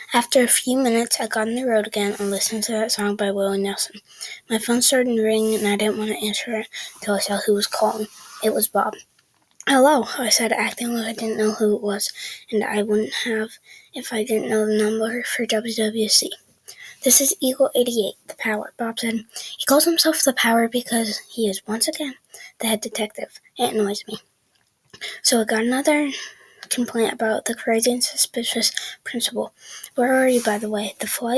After a few minutes, I got on the road again and listened to that song by Willie Nelson. My phone started ringing, and I didn't want to answer it until I saw who was calling. It was Bob. "Hello," I said, acting like I didn't know who it was, and I wouldn't have if I didn't know the number for WWC. "This is Eagle 88, the Power," Bob said. "He calls himself the Power because he is, once again, the head detective. It annoys me. So I got another complaint about the crazy and suspicious principal. Where are you, by the way? The flight